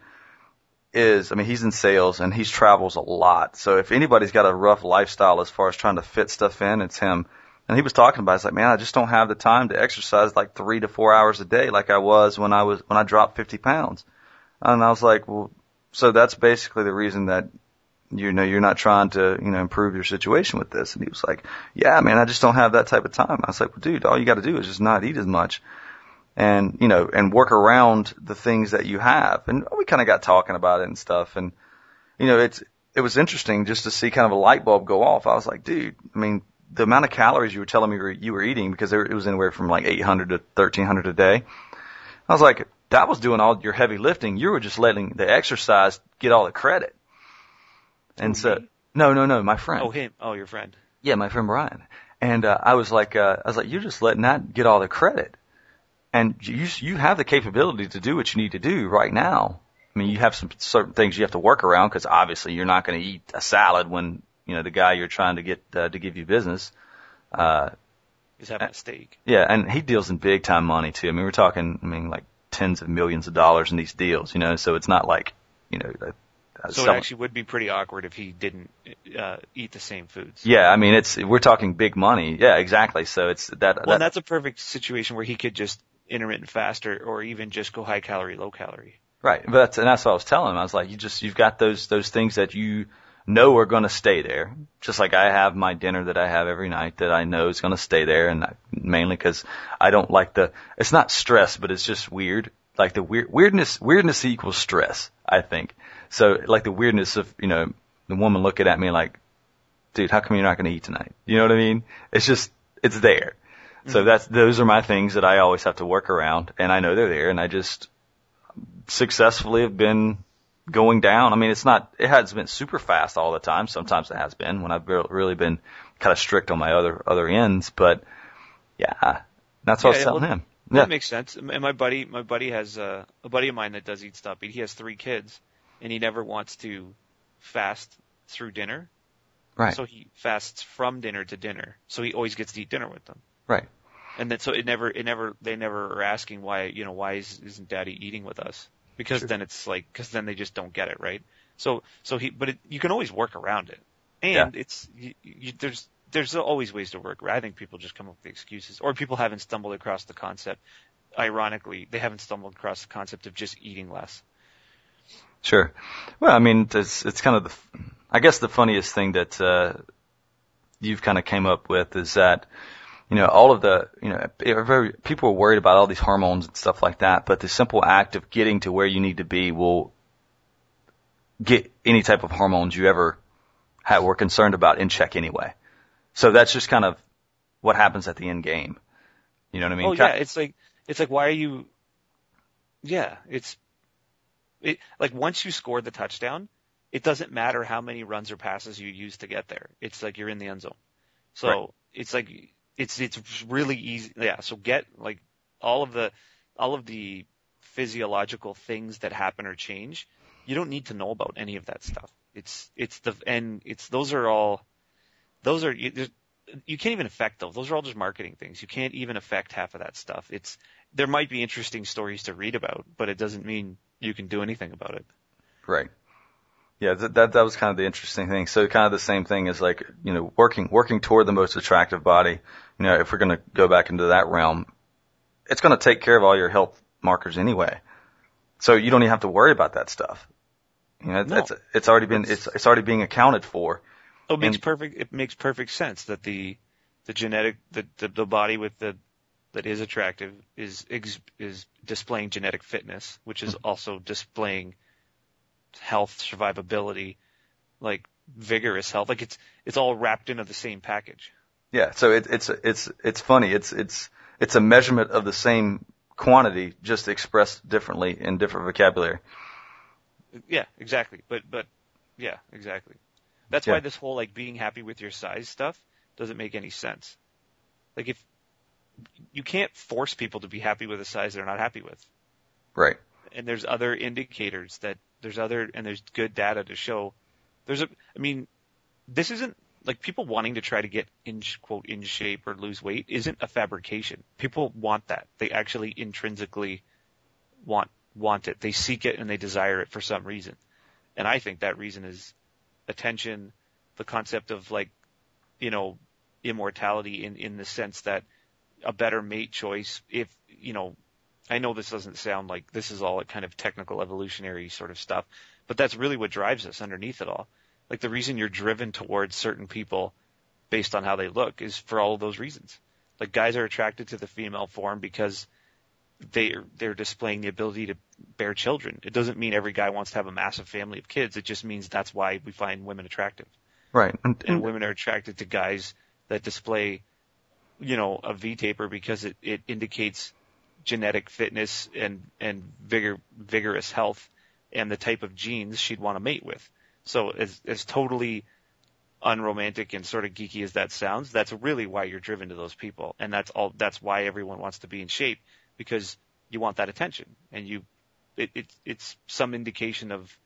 is, I mean, he's in sales and he travels a lot. So if anybody's got a rough lifestyle as far as trying to fit stuff in, it's him. And he was talking about it. It's like, man, I just don't have the time to exercise like 3 to 4 hours a day like I was when I dropped 50 pounds. And I was like, well, so that's basically the reason that, you're not trying to, improve your situation with this. And he was like, yeah, man, I just don't have that type of time. I was like, well, dude, all you got to do is just not eat as much and, and work around the things that you have. And we kind of got talking about it and stuff. And, it was interesting just to see kind of a light bulb go off. I was like, dude, I mean, the amount of calories you were telling me you were eating, because it was anywhere from like 800 to 1300 a day. I was like, that was doing all your heavy lifting. You were just letting the exercise get all the credit. And so, no, my friend. Oh, him. Oh, your friend. Yeah, my friend Brian. And I was like, you're just letting that get all the credit. And you have the capability to do what you need to do right now. I mean, you have some certain things you have to work around, because obviously you're not going to eat a salad when, the guy you're trying to get to give you business is having a steak. Yeah, and he deals in big time money too. I mean, we're talking, like tens of millions of dollars in these deals, so it's not like, so it actually would be pretty awkward if he didn't eat the same foods. Yeah, I mean, we're talking big money. Yeah, exactly. So it's that. Well, that's a perfect situation where he could just intermittent fast or even just go high calorie, low calorie. Right, but that's what I was telling him. I was like, you've got those things that you know are going to stay there. Just like I have my dinner that I have every night that I know is going to stay there, and mainly because I don't like it's not stress, but it's just weird. Like the weirdness equals stress, I think. So like the weirdness of, the woman looking at me like, dude, how come you're not going to eat tonight? You know what I mean? It's there. So those are my things that I always have to work around, and I know they're there, and I just successfully have been going down. I mean, it hasn't been super fast all the time. Sometimes it has been when I've really been kind of strict on my other ends, but yeah, that's what I was telling him. Yeah. That makes sense. And my buddy has a buddy of mine that does Eat Stop Eat. He has 3 kids, and he never wants to fast through dinner. Right. So he fasts from dinner to dinner. So he always gets to eat dinner with them. Right. And then so they never are asking why isn't Daddy eating with us? Because Sure. then it's like, because then they just don't get it, right? You can always work around it. And there's always ways to work. I think people just come up with excuses, or people haven't stumbled across the concept. Ironically, they haven't stumbled across the concept of just eating less. Sure. Well, I mean, it's kind of I guess the funniest thing that you've kind of came up with is that, all of the, people are worried about all these hormones and stuff like that, but the simple act of getting to where you need to be will get any type of hormones you ever were concerned about in check anyway. So that's just kind of what happens at the end game. You know what I mean? Oh yeah, it's like why are you? Yeah, like once you score the touchdown, it doesn't matter how many runs or passes you use to get there. It's like you're in the end zone. So right. It's like it's really easy. Yeah. So get like all of the physiological things that happen or change. You don't need to know about any of that stuff. You can't even affect those. Those are all just marketing things. You can't even affect half of that stuff. There might be interesting stories to read about, but it doesn't mean you can do anything about it. Right. Yeah, that was kind of the interesting thing. So kind of the same thing as like, working toward the most attractive body. If we're going to go back into that realm, it's going to take care of all your health markers anyway. So you don't even have to worry about that stuff. No. It's already being accounted for. It makes perfect sense that the genetic, the body that is attractive is displaying genetic fitness, which is also displaying health, survivability, like vigorous health. Like it's all wrapped into the same package. Yeah. So it's funny. It's a measurement of the same quantity, just expressed differently in different vocabulary. Yeah, exactly. But yeah, exactly. That's why this whole like being happy with your size stuff doesn't make any sense. Like if you can't force people to be happy with a size they're not happy with. Right. And there's other indicators there's good data to show this isn't like people wanting to try to get in shape or lose weight isn't a fabrication. People want that. They actually intrinsically want it. They seek it and they desire it for some reason. And I think that reason is attention, the concept of like, immortality in the sense that a better mate choice, if, I know this doesn't sound like this is all kind of technical evolutionary sort of stuff, but that's really what drives us underneath it all. Like the reason you're driven towards certain people based on how they look is for all of those reasons. Like guys are attracted to the female form because they're displaying the ability to bear children. It doesn't mean every guy wants to have a massive family of kids. It just means that's why we find women attractive. Right. And women are attracted to guys that display, a V-taper because it indicates genetic fitness and vigorous health and the type of genes she'd want to mate with. So as totally unromantic and sort of geeky as that sounds, that's really why you're driven to those people. And that's why everyone wants to be in shape, because you want that attention, and it's some indication of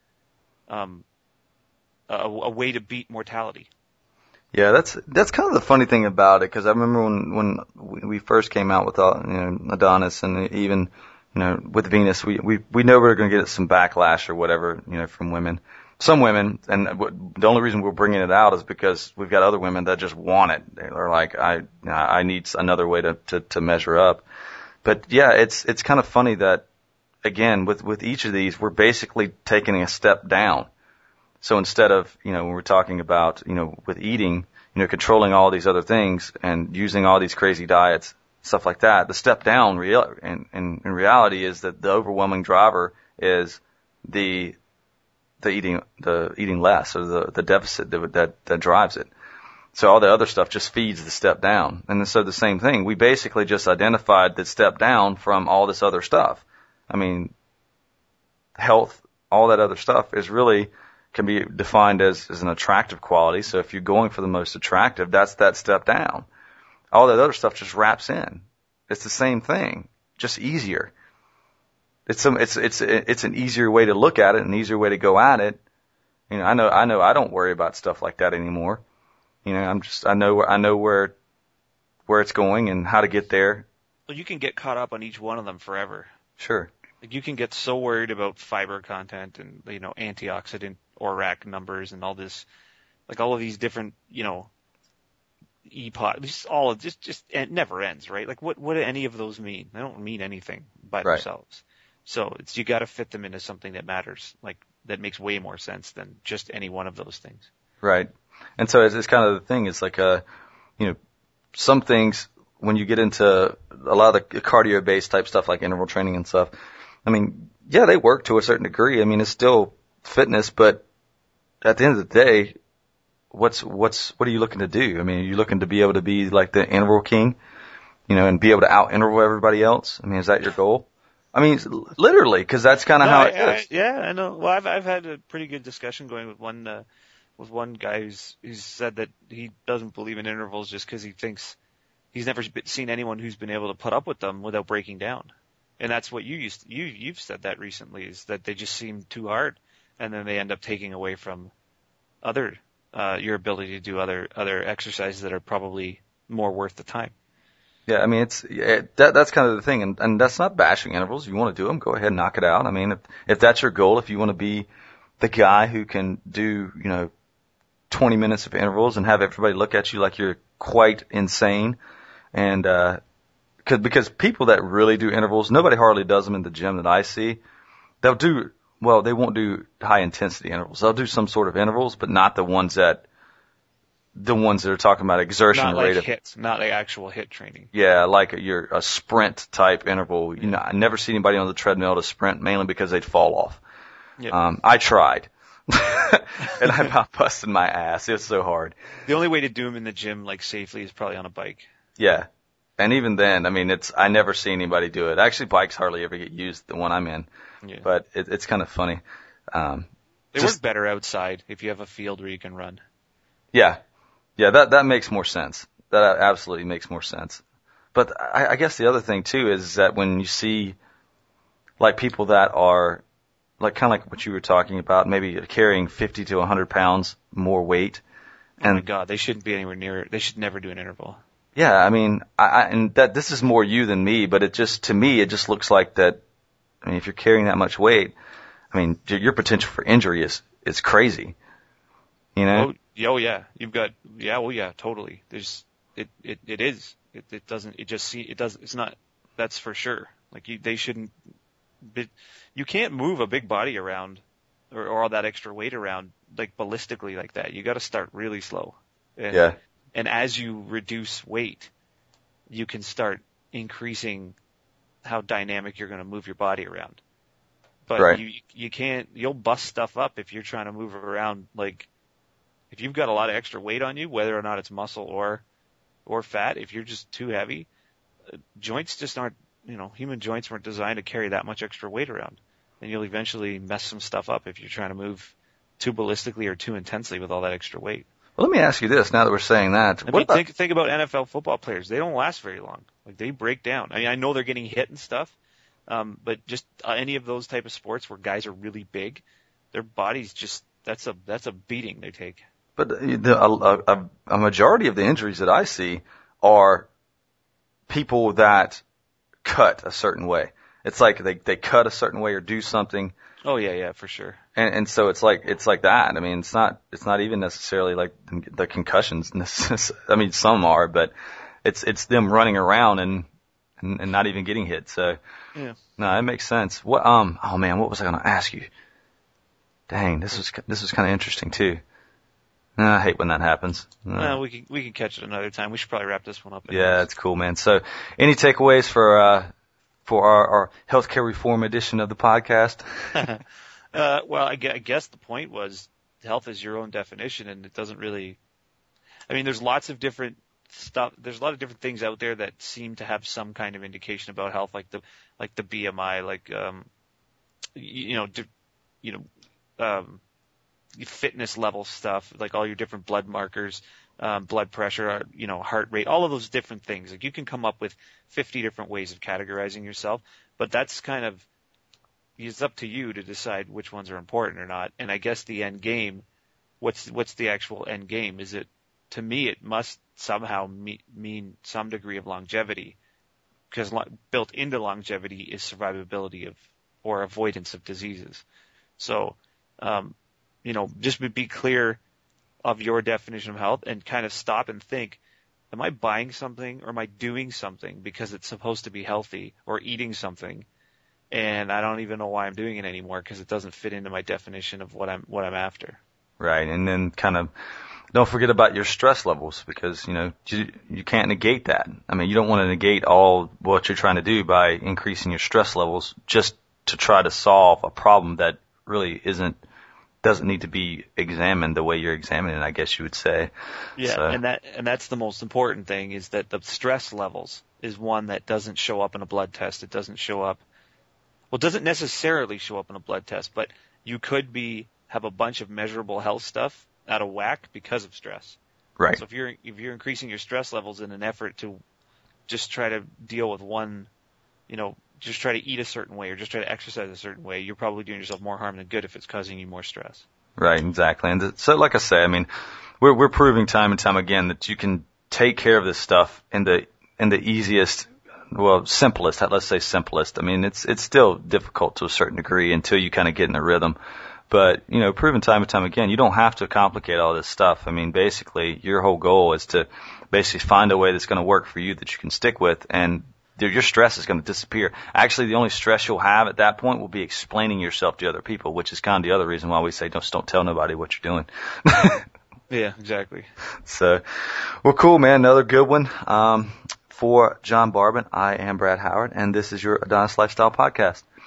a way to beat mortality. Yeah, that's kind of the funny thing about it, because I remember when we first came out with Adonis, and even with Venus, we know we were going to get some backlash or whatever from women. Some women, and the only reason we're bringing it out is because we've got other women that just want it. They're like, I need another way to measure up. But yeah, it's kind of funny that, again, with each of these, we're basically taking a step down. So instead of, when we're talking about, with eating, controlling all these other things and using all these crazy diets, stuff like that, the step down in reality is that the overwhelming driver is the eating less, or the deficit that drives it. So all the other stuff just feeds the step down. And so the same thing, we basically just identified the step down from all this other stuff. I mean, health, all that other stuff can be defined as an attractive quality. So if you're going for the most attractive, that's that step down. All that other stuff just wraps in. It's the same thing, just easier. It's an easier way to look at it, an easier way to go at it. I know I don't worry about stuff like that anymore. I know where it's going and how to get there. Well, you can get caught up on each one of them forever. Sure. Like you can get so worried about fiber content and antioxidant ORAC numbers and all this, like all of these different EPOD, just it never ends, right? Like what do any of those mean? They don't mean anything by themselves. So you got to fit them into something that matters, like that makes way more sense than just any one of those things. Right. And so it's kind of the thing. It's like some things, when you get into a lot of the cardio-based type stuff like interval training and stuff, I mean, yeah, they work to a certain degree. I mean, it's still fitness, but at the end of the day, what are you looking to do? I mean, are you looking to be able to be like the interval king, and be able to out-interval everybody else? I mean, is that your goal? I mean, literally, because that's kind of how it is. Yeah, I know. Well, I've had a pretty good discussion going with one guy who's said that he doesn't believe in intervals just because he thinks he's never seen anyone who's been able to put up with them without breaking down. And that's what you've said that recently, is that they just seem too hard, and then they end up taking away from your ability to do other exercises that are probably more worth the time. Yeah, I mean, that's kind of the thing, and that's not bashing intervals. If you want to do them, go ahead and knock it out. I mean, if that's your goal, if you want to be the guy who can do 20 minutes of intervals and have everybody look at you like you're quite insane, and because people that really do intervals, nobody hardly does them in the gym that I see. They won't do high intensity intervals. They'll do some sort of intervals, but not the ones that are talking about exertion not rate like HIIT, not like actual HIIT training. Yeah, like a sprint type interval. I never see anybody on the treadmill to sprint, mainly because they'd fall off. Yeah. I tried. And I about busted my ass. It was so hard. The only way to do them in the gym, like safely, is probably on a bike. Yeah. And even then, I mean, I never see anybody do it. Actually, bikes hardly ever get used, the one I'm in. Yeah. But it's kind of funny. They work better outside if you have a field where you can run. Yeah. Yeah, that makes more sense. That absolutely makes more sense. But I guess the other thing too is that when you see like people that are like kind of like what you were talking about, maybe carrying 50 to 100 pounds more weight. And, oh my God, they shouldn't be anywhere near it. They should never do an interval. Yeah, I mean, and that this is more you than me, but to me, it just looks like that. I mean, if you're carrying that much weight, I mean, your potential for injury is crazy. Oh yeah, you've got, yeah, totally. it is. It doesn't, it just see, it does, it's not, that's for sure. Like they shouldn't, you can't move a big body around or all that extra weight around like ballistically like that. You got to start really slow. Yeah. And as you reduce weight, you can start increasing how dynamic you're going to move your body around. But right. you can't, you'll bust stuff up if you're trying to move around. Like if you've got a lot of extra weight on you, whether or not it's muscle or fat, if you're just too heavy, joints just aren't, human joints weren't designed to carry that much extra weight around. And you'll eventually mess some stuff up if you're trying to move too ballistically or too intensely with all that extra weight. Well, let me ask you this, now that we're saying that. Think about NFL football players. They don't last very long. Like, they break down. I mean, I know they're getting hit and stuff, but just any of those type of sports where guys are really big, their bodies just, that's a beating they take. But a majority of the injuries that I see are people that cut a certain way. It's like they cut a certain way or do something. Oh yeah, for sure. And so it's like that. I mean, it's not even necessarily like the concussions. I mean, some are, but it's them running around and not even getting hit. So yeah, no, it makes sense. What oh man, what was I going to ask you? Dang, this was kind of interesting too. I hate when that happens. We can catch it another time. We should probably wrap this one up. Anyways. Yeah, that's cool, man. So, any takeaways for our healthcare reform edition of the podcast? Well, I guess the point was health is your own definition, and it doesn't really. I mean, there's lots of different stuff. There's a lot of different things out there that seem to have some kind of indication about health, like the BMI, like fitness level stuff, like all your different blood markers, blood pressure, heart rate, all of those different things. Like you can come up with 50 different ways of categorizing yourself, but that's kind of, it's up to you to decide which ones are important or not. And I guess the end game, what's the actual end game? Is it, to me, it must somehow mean some degree of longevity, because built into longevity is survivability or avoidance of diseases. So, just be clear of your definition of health and kind of stop and think, am I buying something or am I doing something because it's supposed to be healthy, or eating something and I don't even know why I'm doing it anymore because it doesn't fit into my definition of what I'm after. Right. And then kind of don't forget about your stress levels, because, you can't negate that. I mean, you don't want to negate all what you're trying to do by increasing your stress levels just to try to solve a problem that really doesn't need to be examined the way you're examining it, I guess you would say. Yeah, so. and that's the most important thing, is that the stress levels is one that doesn't show up in a blood test. It doesn't necessarily show up in a blood test, but you could have a bunch of measurable health stuff out of whack because of stress. Right. So if you're increasing your stress levels in an effort to just try to deal with one, just try to eat a certain way or just try to exercise a certain way, you're probably doing yourself more harm than good if it's causing you more stress. Right, exactly. And so, like I say, I mean, we're proving time and time again that you can take care of this stuff in the easiest, simplest. Let's say simplest. I mean, it's still difficult to a certain degree until you kind of get in a rhythm. But, proven time and time again, you don't have to complicate all this stuff. I mean, basically, your whole goal is to basically find a way that's going to work for you that you can stick with, and your stress is going to disappear. Actually, the only stress you'll have at that point will be explaining yourself to other people, which is kind of the other reason why we say don't tell nobody what you're doing. Yeah, exactly. So, well, cool, man. Another good one. For John Barbin, I am Brad Howard, and this is your Adonis Lifestyle Podcast.